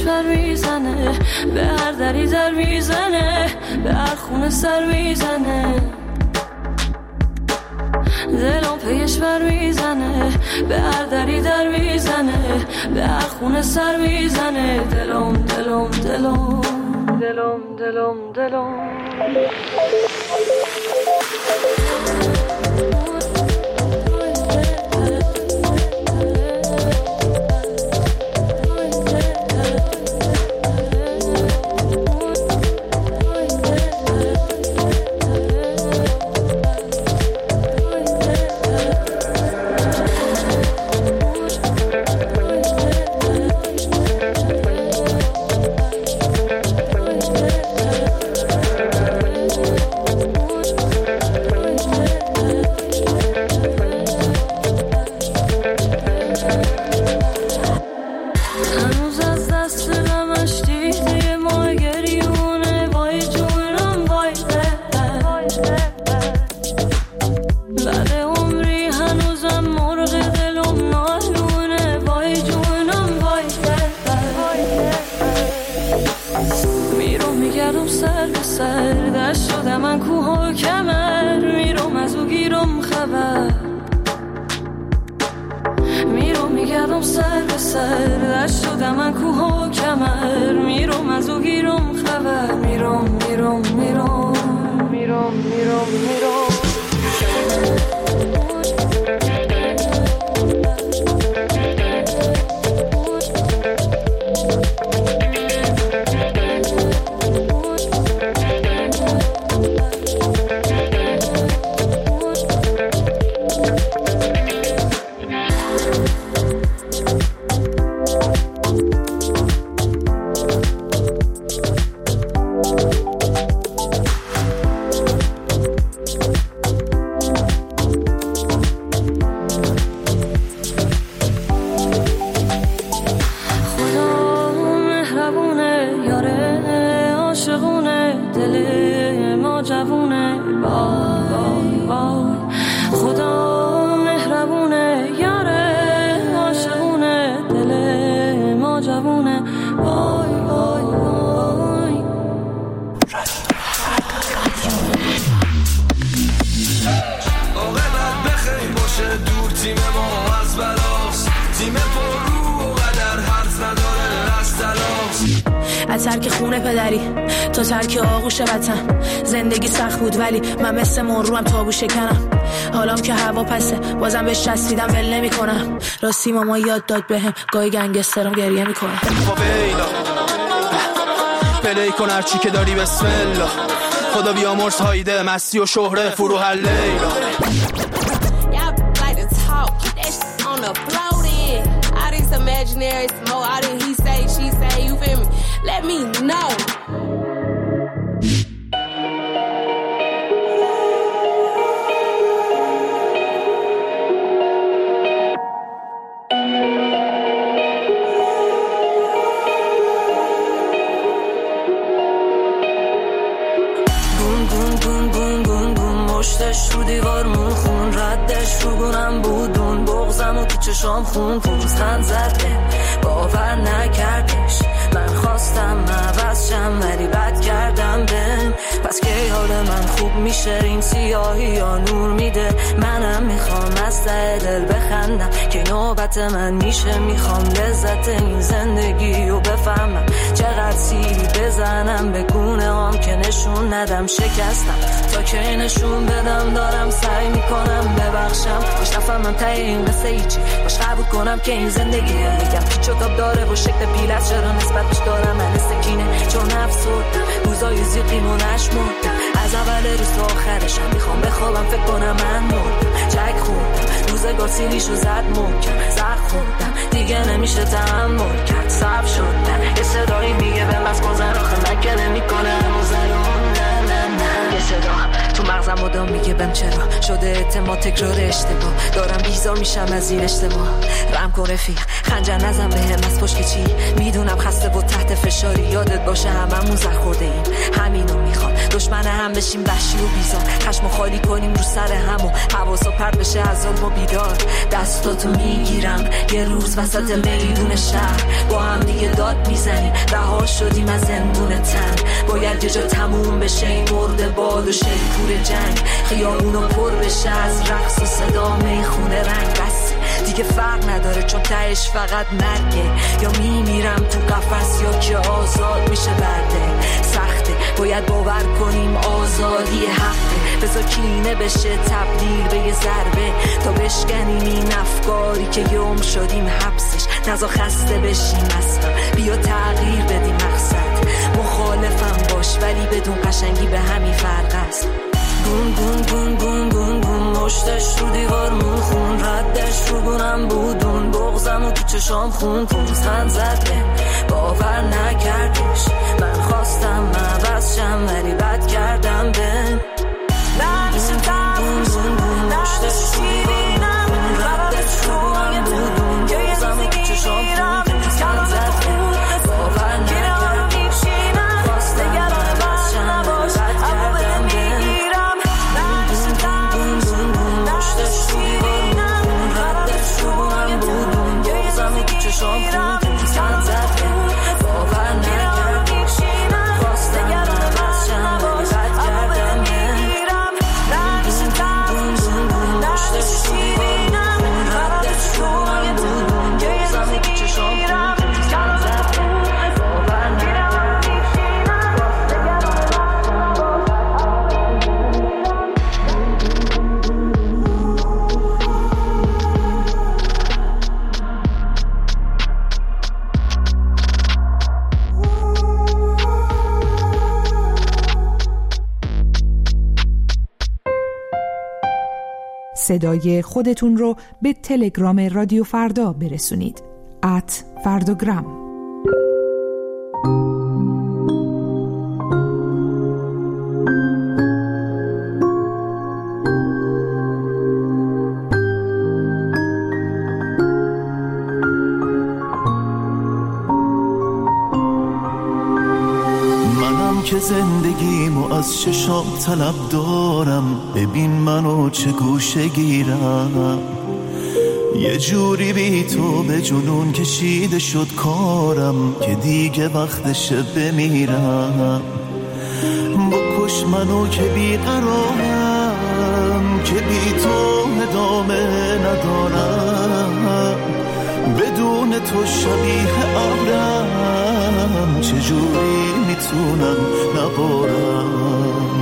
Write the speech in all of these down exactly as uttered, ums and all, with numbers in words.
کشور میزنه، به هر دری در میزنه، به هر خونه سر میزنه. دلم پیش بر میزنه، به هر دری در میزنه، به هر خونه سر میزنه. دلم دلم دلم دلم دلم دلم زندگی سخت بود ولی من مثل مروم تابو شکنم. حالام که هوا پسه بازم بهش چسبیدم ول نمی کنم. راستی ماما یاد داد بهم گاهی گنگسترم گریه میکنه. فاویلا پلی کن هرچی که داری بسم الله. خدا بیامرز هایده مستی و شهره فروح لیلا. Imaginary smoke, I didn't he say, she say, you feel me? Let me know. رو دیوارمون خون ردش رو گونم بودون بغزم و تو چشام خون پوزخند زده باور نکردش. من خواستم عوض شم ولی بد کردم بهم. پس که حال من خوب میشه این سیاهی یا نور میده. منم میخوام از ته دل بخندم که نوبت من میشه. میخوام لذت این زندگی رو بفهمم چقدر سیری بزنم به گونه هم که نشون ندم شکستم تا که نشون بدم دارم سعی میکنم ببخشم. باش نفهمم ته این قصه ایچی باش قبول کنم که این زندگی میگم پیچ و تاب داره و شکل پیل از چرا نسبتش دارم من سکینه چون افسردم روزای زیقیم و نشمردم از اول روز تا آخرشم میخوام بخوابم فکر کنم من مردم چک خوردم روزگار سیلیشو زد محکم زخ خوردم دیگه نمیشه تحمل کرد صعب شدم یه صدایی میگه به بس گذر آخه مکه نمی کنه همون زرون نه نه نه یه صدا تو مغز مغزم مدام میگه بهم چرا شده اعتماد تکرار اشتباه، دارم بیزار میشم از این اجتماع. رم کن رفیق خنجر نزن بهم از پشت که چی، میدونم خسته و تحت فشاری، یادت باشه هممون زخ خورده ایم، همینو میخوام دشمن هم بشیم وحشی و بیزار، خشمو خالی کنیم رو سر هم و حواسا پرت بشه از ظلم و بیدار. دستاتو میگیرم یه روز وسط میدون شهر، با هم دیگه داد میزنیم، رها شدیم از زندون تن، باید یه جا تموم بشه این مرده باد و شیپور جنگ، خیابونو پر بشه از رقص و صدا میخونه رنگ، بس دیگه فرق نداره چون تهش فقط مرگه، یا میمیرم تو قفس یا که آزاد میشه برده. سخته باید باور کنیم آزادی حقه، بذار کینه بشه تبدیل به یه ضربه، تا بشکنیم این افکاری که یوم شدیم حبسش، نزا خسته بشیم اصلا، بیا تغییر بدیم مقصد. مخالفم باش ولی بدون قشنگی به همین فرق است. گون گون گون گون گون گون مشتش رو دیوار مون خون، ردش رو گونم بودون، بغزم و تو چشام خون پونزن زده باور نکردش، من خواستم عوض شم ولی بد کردم به نمیشه گون گون گون مشتش رو دیوار مون خون، ردش رو گونم بودون، بغزم و تو چشام خون پونزن زده باور نکردش، خواستم عوض شم ولی بد کردم به صدای خودتون رو به تلگرام رادیو فردا برسونید. ات فرداگرام. که زندگیمو از چشام طلب دارم، ببین منو چه گوشه گیرم، یه جوری بی تو به جنون کشیده شد کارم، که دیگه وقتشه بمیرم. بکش منو که بی قرارم، که بی تو ادامه ندارم، بدون تو شبیه ابرم، چجوری میتونم نبارم.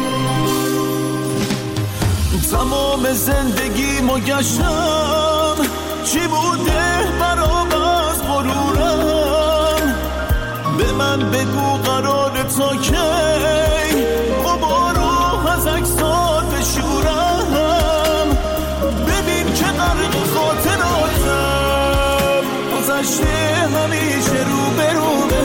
تمام زندگیمو گشتم، چی بوده برام از غرورم، به من بگو قرار تا کی غبارو از عکسات بشورم، ببین که غرق خاطراتم، گذشته همیشه رو به روبه،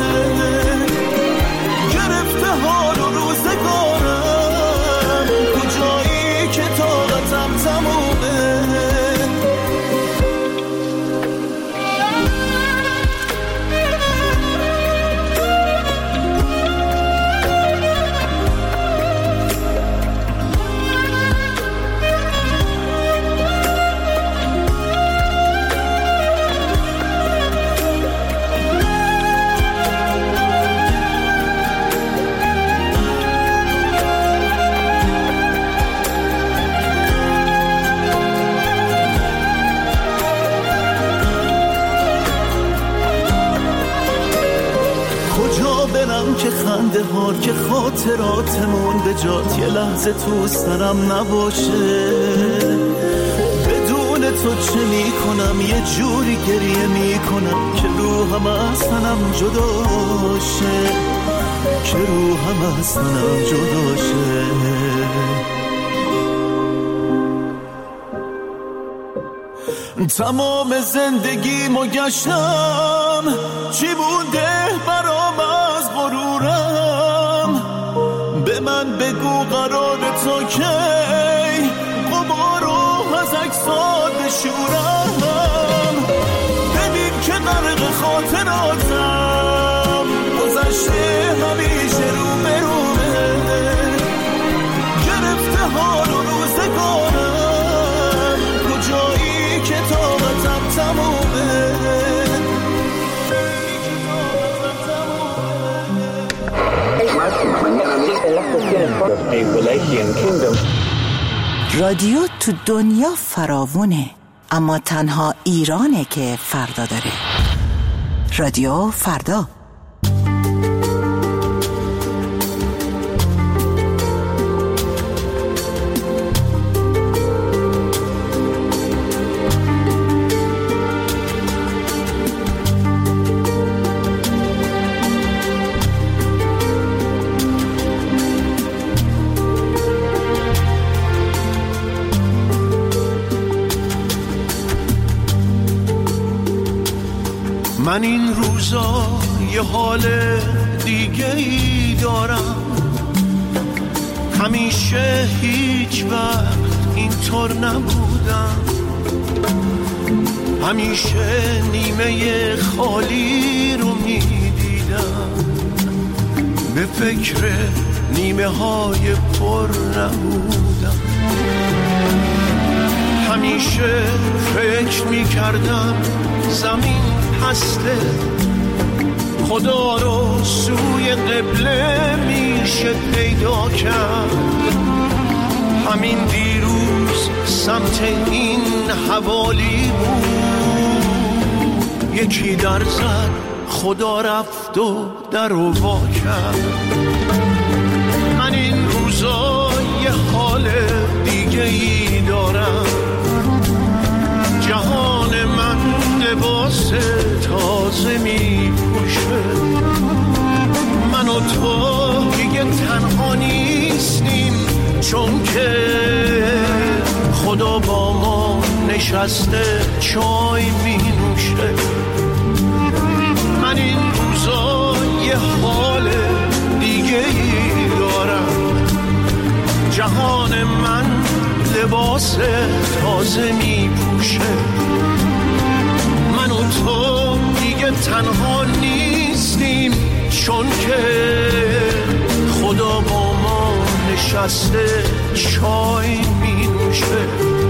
گرفته حال و روزگارم، کجایی که طاقتم تمومه. که خنده هار که خاطراتمون به جات یه لحظه تو سرم نباشه، بدون تو چه میکنم، یه جوری گریه میکنم که روحم از تنم جداشه، که روحم از تنم جداشه. تمام زندگیمو گشتم، چی بوده برام از غرورم، به من بگو قرار تا که غرق خاطراتم، گذشته همیشه رو به رومه، گرفته حال و روزگارم، کجایی که طاقتم تمومه. رادیو تو دنیا فراوونه، اما تنها ایرانه که فردا داره. رادیو فردا. من این روزا یه حال دیگه ای دارم، همیشه هیچ وقت اینطور نبودم، همیشه نیمه خالی رو میدیدم، به فکر نیمه های پر نبودم، همیشه فکر میکردم زمین هسته، خدا رو سوی قبله میشه پیدا کرد، همین دیروز سمت این حوالی بود، یکی در زد خدا رفت و در رو وا کرد. من این روزا یه حال دیگه ای دارم، جهان من لباس تازه می پوشه، من و تو دیگه تنها نیستیم، چون که خدا با ما نشسته چای می نوشه. من این روزا یه حال دیگه ای دارم، جهان من لباس تازه می پوشه، من و تو دیگه تنها نیستیم، چون که خدا با ما نشسته چای می نوشه.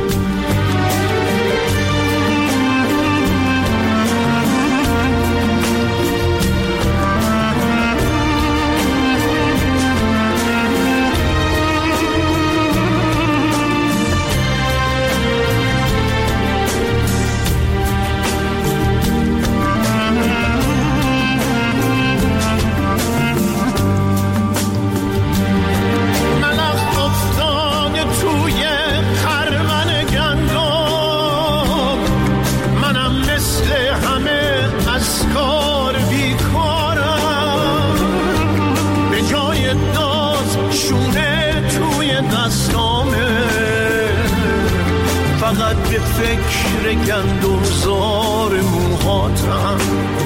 فقط به فکر گندم زار موهاتم،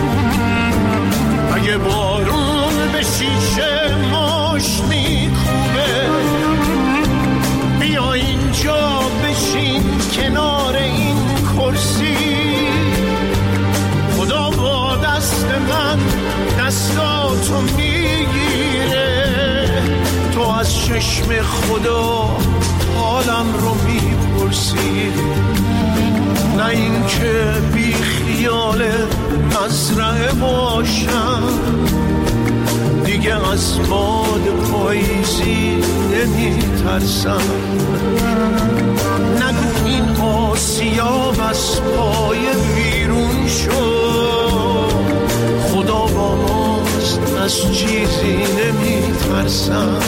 اگه بارون به شیشه ماش میکوبه، بیا اینجا بشین کنار این کرسی، خدا با دست من دستاتو میگیره، تو از چشم خدا حالم رو میپرسی، نه این که بی خیال مزرعه باشم، دیگه از باد پاییزی نمیترسم، نگو این آسیاب از پای بیرون شد، خدا با ماست از چیزی نمیترسم.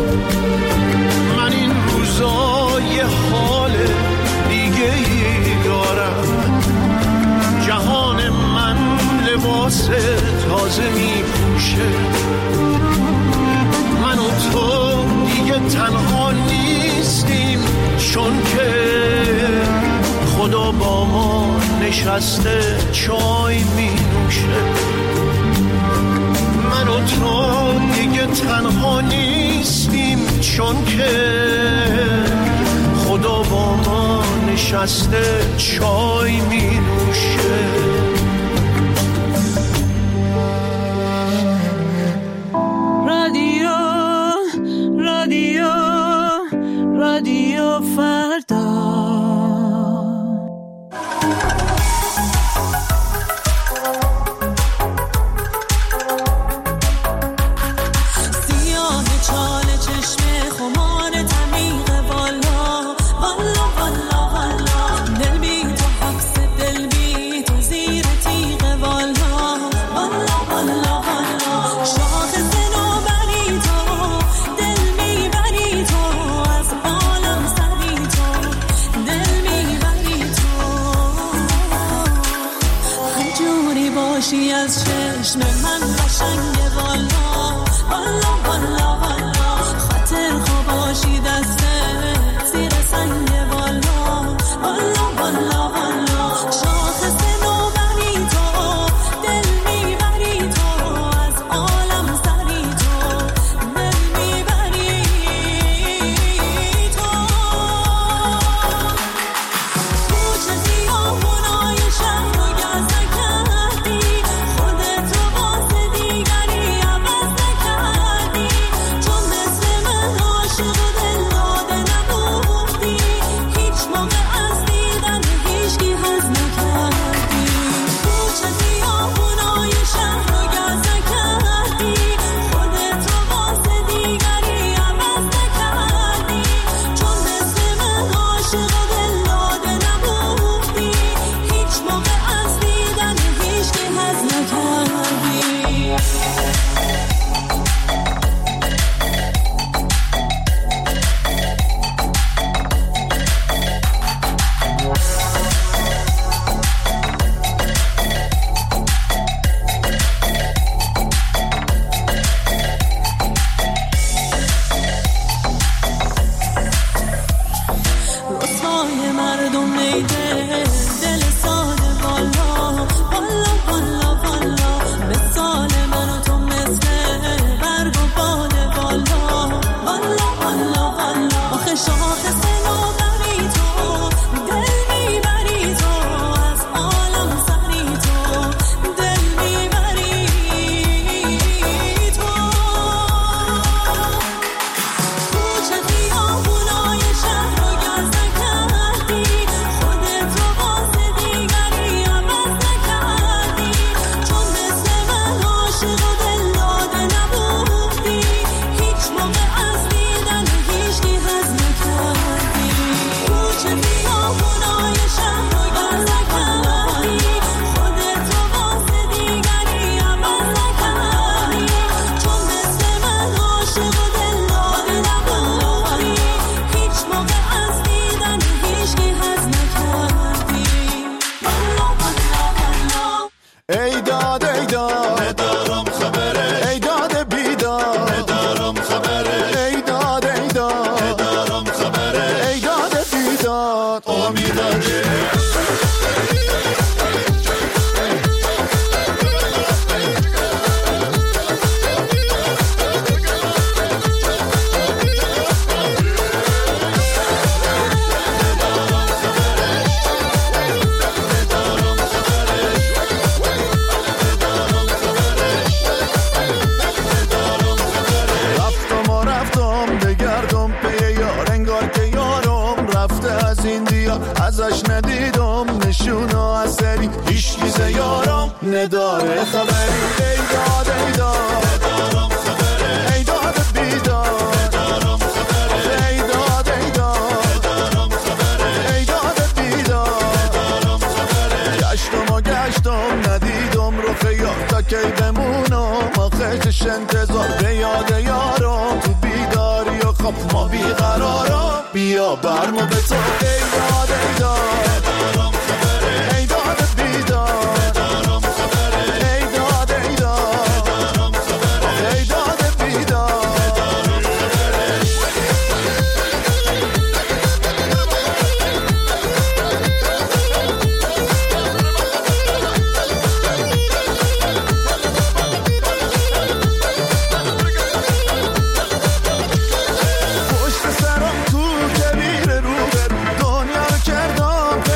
من این روزا یه حال دیگه ای دارم، جهان من لباس تازه می پوشه، من و تو دیگه تنها نیستیم، چون که خدا با ما نشسته چای می نوشه. من و تو دیگه تنها نیستیم، چون که خدا با ما نشسته چای می نوشه. باشی از چشم من قشنگه والا والا والا والا خاطر خواب باشی دسته زیر سنگه والا والا والا والا شاخص نوبری تو دل میبری تو از عالم سری تو دل میبری تو کوچه خیابونای شهر رو گزه کردی خودت رو واسه دیگری عوض نکردی چون مثل من عاشق و دل داده نبودی هیچ موقع از دیدن هیچکی حظ نکردی کوچه خیابونای شهر رو گزه کردی خودت رو واسه دیگری عوض نکردی چون مثل من عاشق و دل داده نبودی هیچ موقع از دیدن هیچکی حظ نکردی رسوای مردم نیده دل ساده والا والا والا والا مثال من و تو مثل برگ و باده والا والا والا والا آخه شاخص نوبری تو دل میبری تو از عالم سری تو دل میبری تو کوچه خیابونای شهر رو گزه کردی خودت رو واسه دیگری عوض نکردی چون مثل من عاشق و دل داده نبودی هیچ موقع از دیدن هیچکی حظ نکردی کوچه خیابونای شهر رو گزه کردی خودت رو واسه دیگری عوض نکردی چون مثل من عاشق و دل داده نبودی هیچ موقع از دیدن هیچکی حظ نکردی والا والا والا ای داد ای داد ندارم خبره ای داد بیداد ندارم خبره ای داد ای داد ندارم خبره ای داد بیداد امیداده رفتم و رفتم بگردم پی یار انگار که یارم رفته از این دیار ازش ندیدم نشونو از سری هیچکی ز یارم نداره خبری ای داد ای داد ندارم خبره ای داد بیداد ندارم خبره ای داد ای داد ندارم خبره ای داد بیداد ندارم خبره گشتم و گشتم ندیدم رخ یار تا کی بمونم آخه چش انتظار به یاد یارم تو بیداری و خب ما بیقرارم بیا برمو به تو ای داد ای داد ندارم خبره ای داد بیداد ندارم خبره ای داد ای داد ندارم خبره ای داد بیداد ندارم خبره پشت سرم تو کبیر رو برو دنیا رو کردم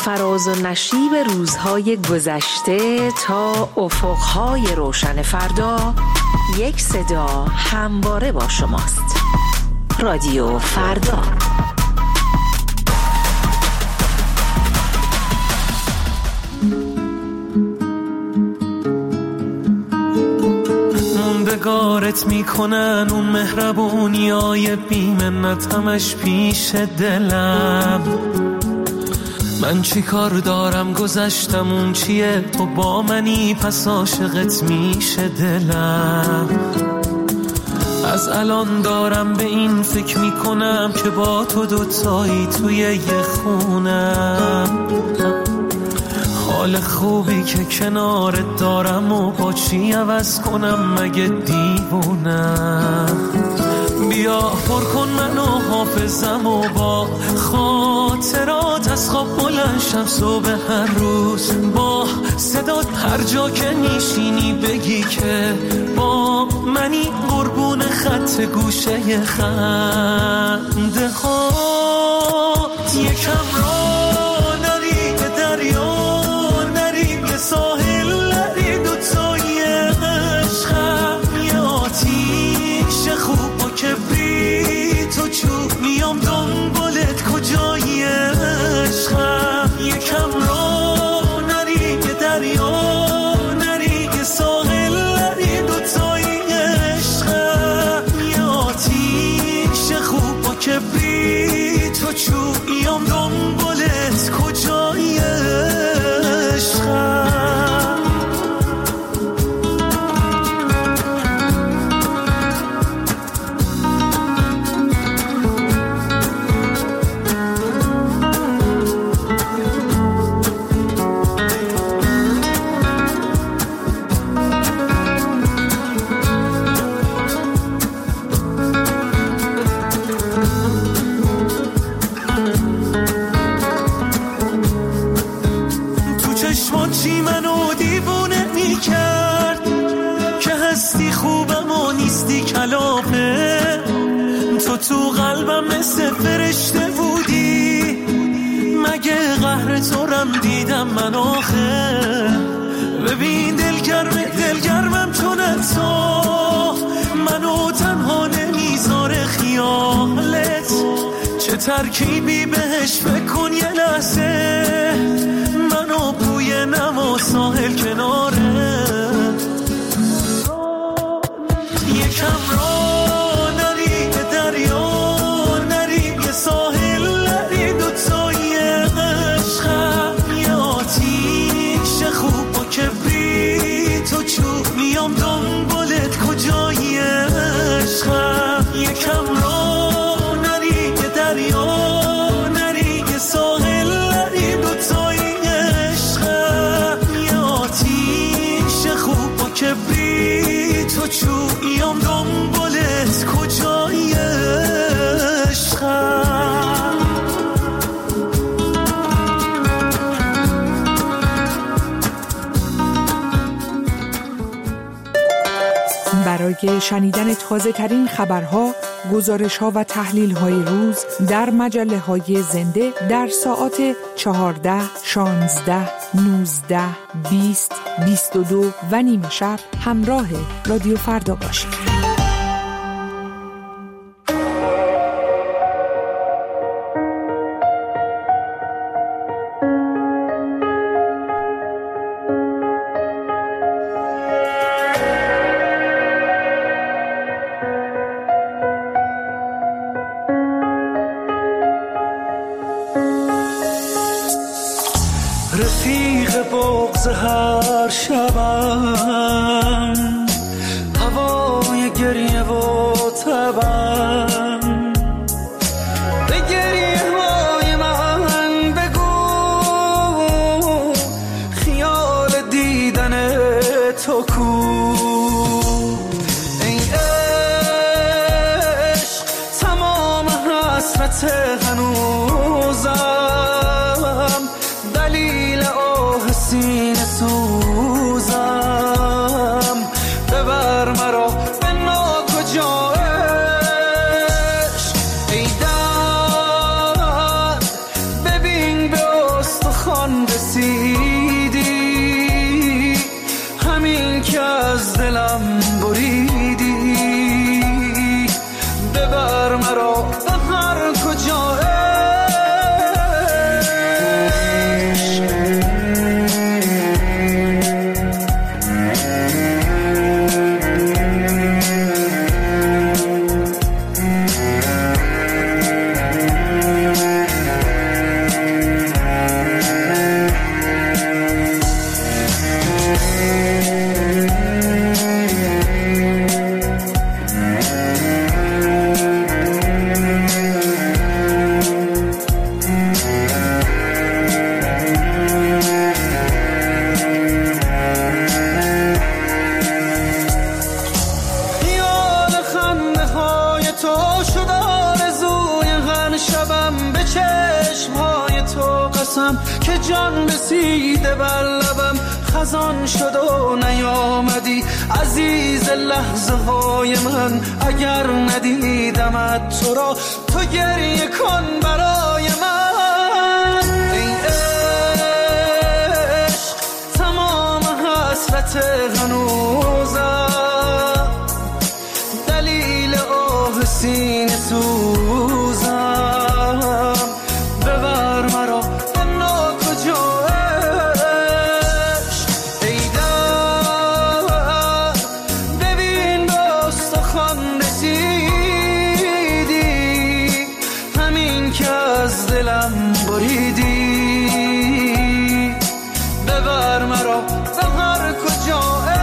فراز و نشیب روزهای گذشته تا افقهای روشن فردا، یک صدا همواره با شماست. رادیو فردا. موندگارت میکنن اون مهربونیای بیمنت همش پیش دلم. من چی کار دارم گذشتم اون چیه، تو با منی پس عاشقت میشه دلم. از الان دارم به این فکر میکنم که با تو دوتایی توی یه خونم. حال خوبی که کنارت دارم و با چی عوض کنم مگه دیوونم. بیا پر کن منو حافظم و با خاطرات از خواب بلند شم صبح هر روز. با صدات هر جا که میشینی بگی که با منی قربون خط گوشه خنده هات. یکم را نری به دریا، نری به ساحل، نری دوتای عشقم. یه آتیش خوب و کبریت و چوب میام دنبالت کجای عشقم. یکم را نری به دریا، نری به ساحل، نری دوتای عشقم. یه آتیش خوب و کبریت و چوب میام دنبالت کجای عشقم. تو قلبم مثل فرشته بودی، مگه قهر تو رم دیدم من آخه. ببین دلگرم دلگرمم چون تو منو تنها نمیذاره خیالت. چه ترکیبی بهش فکر کن یه لحظه، منو بوی نما ساحل کناره. یکم را دنبالت کجای عشقم. یکم را نری به دریا، نری به ساحل، نری دوتای عشقم. یه آتیش خوب و کبریت و چوبیام دنبالت کجای عشقم. برای شنیدن تازه ترین خبرها، گزارش‌ها و تحلیل‌های روز در مجله‌های زنده در ساعات چهارده، شانزده، نوزده، بیست، بیست و دو و نیمه شب همراه رادیو فردا باشید. رفیق بغض هر شبم، هوای گریه و تبم. به گریه های من بگو خیال دیدن تو کو. ای عشق تمام حسرت هنوزم، دلیل آه سینه سوزم. ببر مرا به ناکجا دلم که جان رسیده بر لبم، خزان شد و نیامدی عزیز لحظه های من. اگر ندیدمت تو را تو گریه کن برای من. ای عشق تمام حسرت هنوزم، دلیل آه سینه سوزم، ببر مرا انا کجا عشق. ای در ببین به استخوان رسیدی، همین که از دلم بریدی، ببر مرا به هر کجا عشق.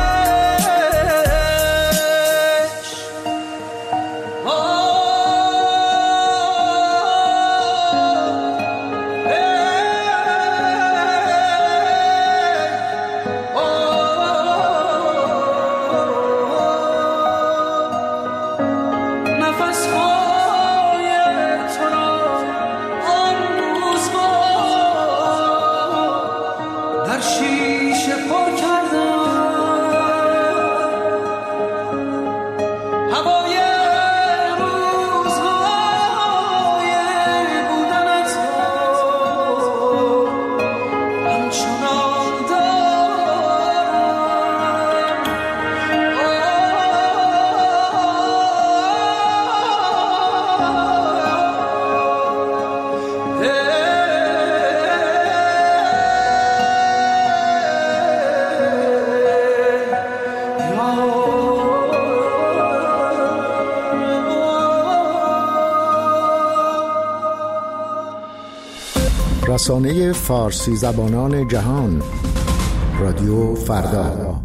رسانه فارسی زبانان جهان، رادیو فردا.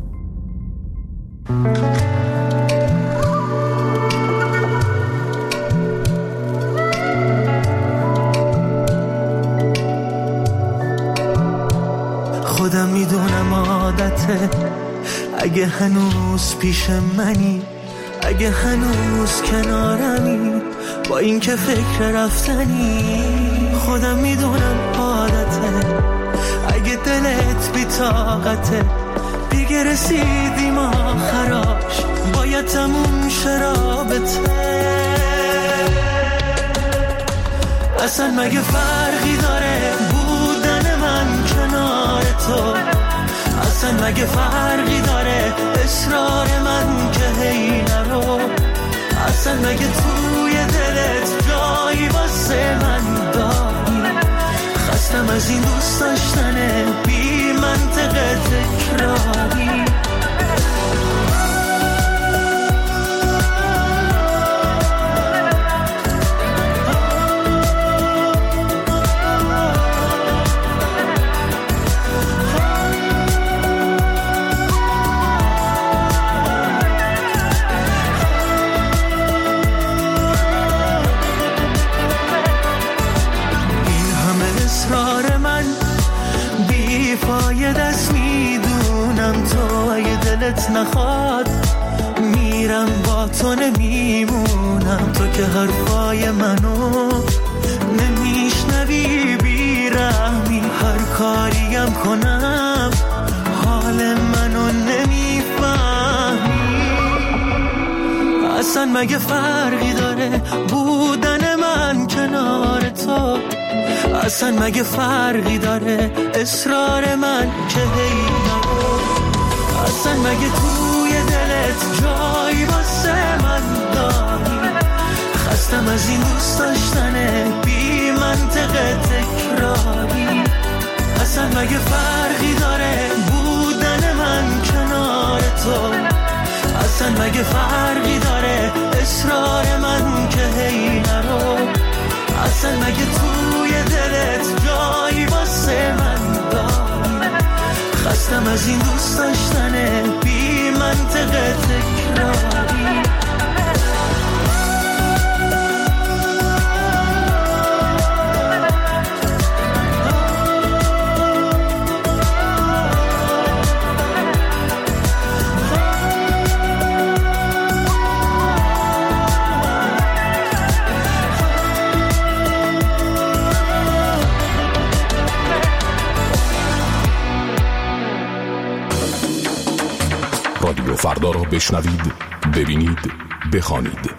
خودم میدونم عادته، اگه هنوز پیش منی، اگه هنوز کنارمی، با این که فکر رفتنی. خودم میدونم عادته، اگه دلت بی طاقته، دیگه رسیدیم آخراش، باید تموم شه رابطه. اصلا مگه فرقی داره بودن من کنار تو؟ اصلا مگه فرقی داره اصرار من که هی نرو؟ اصلا مگه توی دلت جایی واسه من داری؟ خستم از این دوست داشتن بی منطق تکراری. دست میدونم تو اگه دلت نخواد، میرم با تو نمیمونم. تو که حرفای منو نمیشنوی بیرحمی، هر کاریم کنم حال منو نمیفهمی. اصلا مگه فرقی داره بودن من کنار تو؟ اصلا مگه فرقی داره اصرار من که هی نرو؟ اصلا مگه توی دلت جایی واسه من داری؟ خستم از این دوست داشتن بی منطق تکراری. اصلا مگه فرقی داره بودن من کنار تو؟ اصلا مگه فرقی داره اصرار من که هی نرو؟ اصلا مگه توی دلت جایی واسه من داری؟ خستم از این دوست داشتن بی منطق تکراری. فردا را بشنوید، ببینید، بخوانید.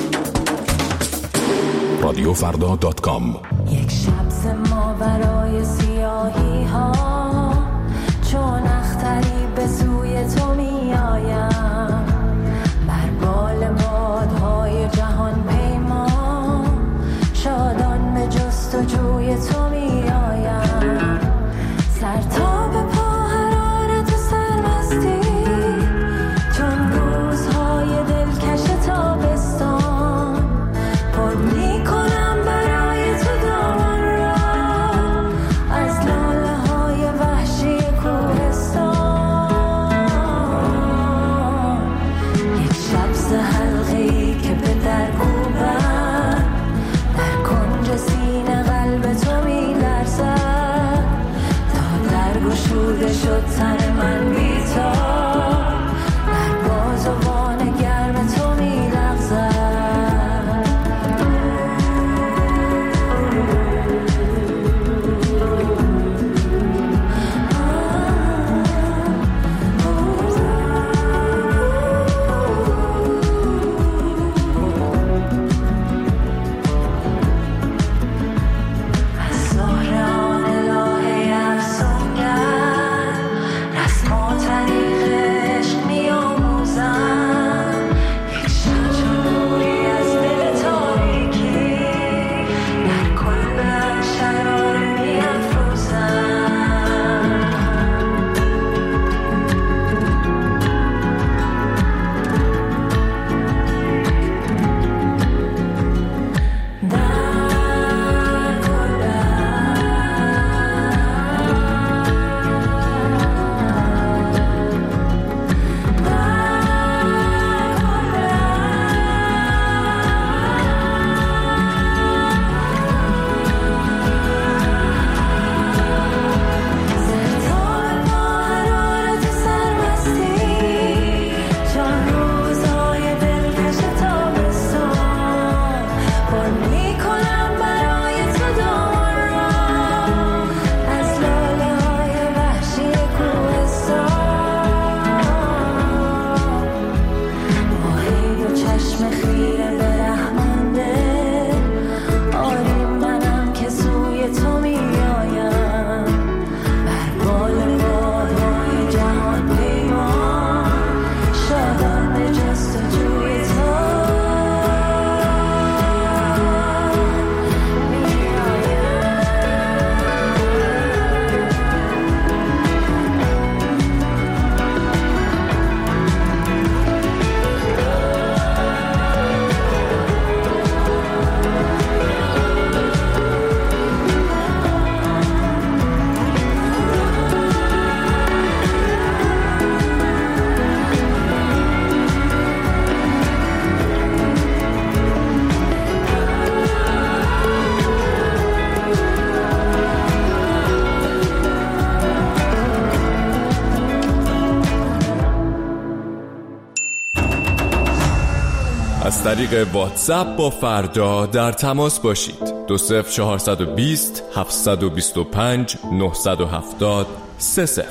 رادیو فردا دات کام. یک شب ما برای سیاهی ها، چون اختری به سوی تو می آیم، بر بال بادهای جهان پیما، شادان به جستجوی تو می آیم، سر تا به پا حرارت سرمستی، چون روزهای دلکش تابستان، پر می کنم برای تو دامن را از لاله های وحشی کوهستان. یک شب ز حلقه‌ای که به در کوبم، در کنج سینه قلب تو می لرزد، تا در گشوده شد تن من بی تا، در بازوان گرم تو می لغزد. از زهران الهه افسونگر، رسم و طریق عشق می آموزم، یک شب چون نوری از دل تاریکی، در کل شراره می افروزم. از طریق واتساپ با فردا در تماس باشید. دو صفر چهارصد و بیست هفتصد و بیست و پنج نهصد و هفتاد سه صفر.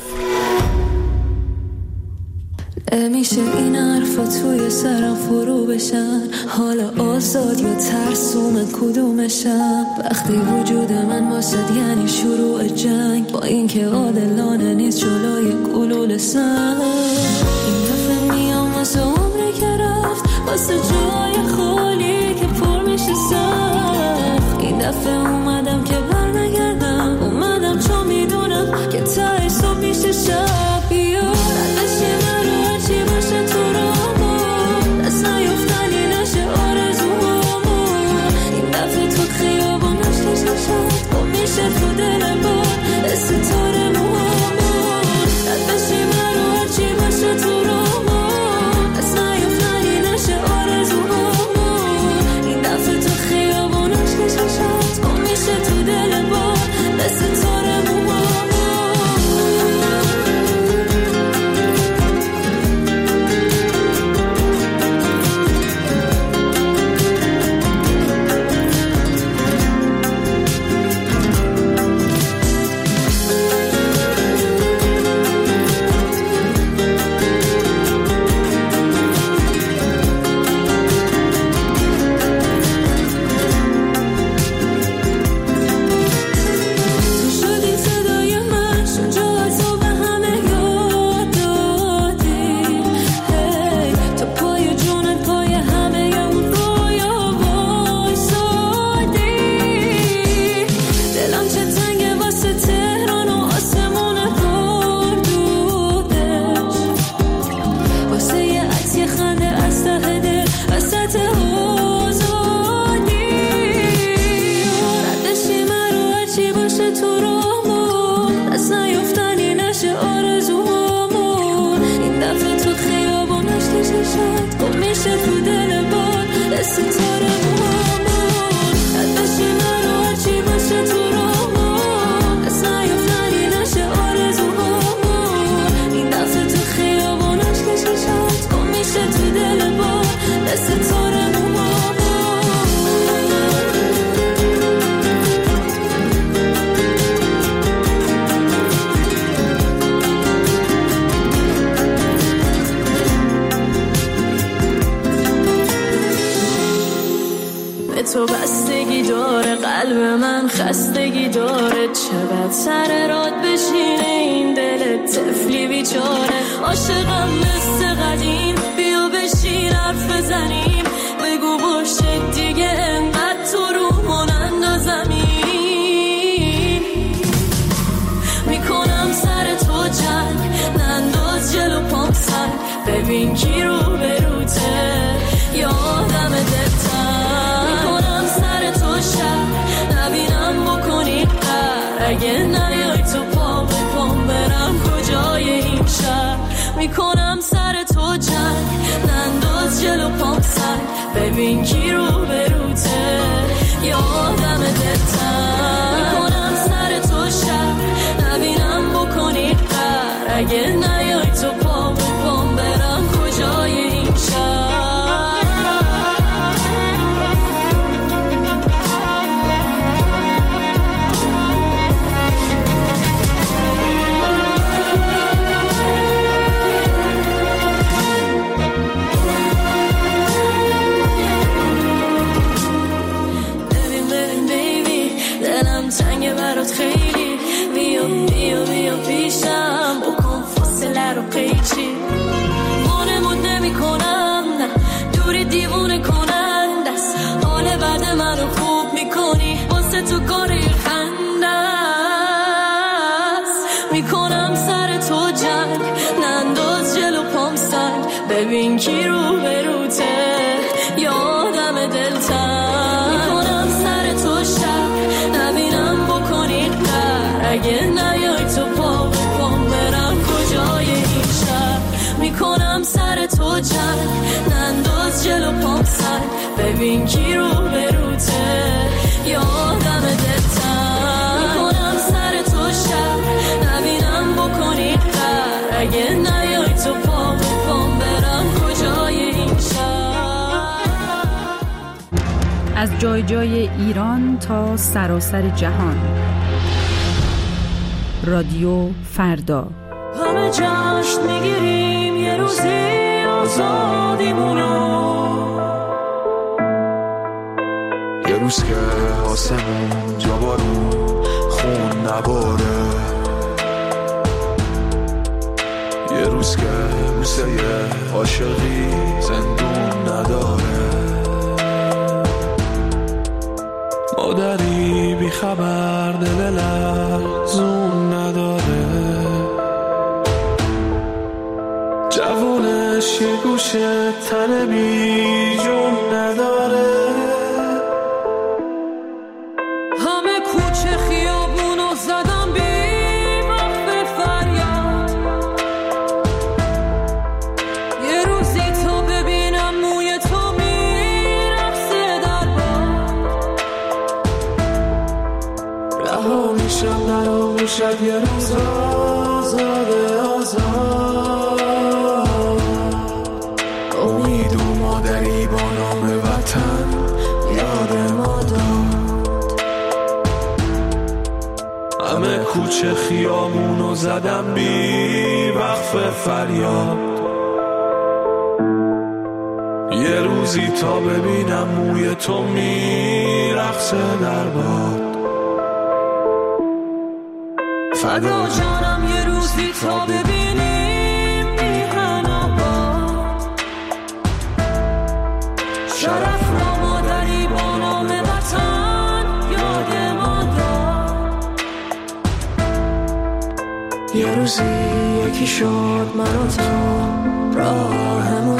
نمیشه این حرفا توی سرم فرو بشن، حالا آزاد یا ترسوم کدومشم، وقتی وجود من واسد یعنی شروع جنگ، با اینکه عادلانه نیست جلوی گلول سنگ. این دفعه میام واسه عمری که رفت، واسه جای خالی که پر میشه سخت. این دفعه اومدم که بر نگردم، اومدم چون میدونم که تهش صبح میشه شب. بیا نداشتی من رو هرچی باشه تو رامون، دست نیفتنی نشه آرزوهامون. این دفعه تو خیابون نشکش نشد، گم میشه تو دل بار استتاره موهامون. نداشتی من رو هرچی باشه تو رامون، دست نیفتنی نشه آرزوهامون. این دفعه تو خیابون نشکش نشد، گم میشه شاد گم میشه تو دل باد ستاره موامون رد بشی منو هرچی باشه تو راهمون دست نیافتنی نشه آرزوهامون این دفعه تو خیابون عشق شاد گم میشه تو دل باد ستاره موامون تو بستگی داره قلب من خستگی داره چقدر سر راد بشینه این دل طفلی بیچاره عاشقم مثل قدیم بیا بشین حرف بزنیم بگو باشه دیگه انقدر تو رومون اندازمین میکنم سر تو جنگ ننداز جلو پام سر ببین کی رو بروته یادم دلتن میکنم سر تو شب نبینم بکنی قر اگه نیای تو پا به پام برم کجای این شهر میکنم سر تو جنگ ننداز جلو پام سر ببین کی رو بروته یادم دلتن میکنم سر تو شب نبینم بکنی قر اگه نیای تو پا به پام برم کجای این شهر تنگه برات خیلی بیا بیا بیا پیشم بکن فاصله رو قیچی وانمود نمی کنم نه دوری دیوونه کنن دست حال بعد منو خوب میکنی واسه تو کاری خنده است میکنم سر تو جنگ ننداز جلو پام سنگ ببین کی رو بروته یادم دلتن میکنم سر تو شب نبینم بکنی قر اگه نیای تو پا به پام برم کجای این شهر میکنم سر تو جنگ ننداز جلو پام سر ببین کی رو بروته یادم دلتن میکنم سر تو شب نبینم بکنی قر اگه نیای تو پا به پام برم کجای این شهر از جای جای ایران تا سراسر جهان رادیو فردا همه جشن میگیریم یه روزی آزادیمونو یه روز که آسمون جا بارون خون نباره یه روز که بوسه عاشقی زندون نداره مادری بی خبر دل لرزون نداره جوونش یه گوشه تن بی جون نداره همه کوچه خیابونو زدم بی وقت فریاد یه روزی تو ببینم موی تو میرقصه در باد رها میشم نرا میشد یه روز آزاده آزاد امید و مادری با نام وطن یاد ما داد همه کوچه خیابونو زدم بی وقف فریاد یه روزی تا ببینم موی تو میرقصه در باد فدا جانم یه روزی تا ببینیم میهن آباد شرف را مادری با نام وطن یاد ما داد یه روزی یکی شد من و تو راهمون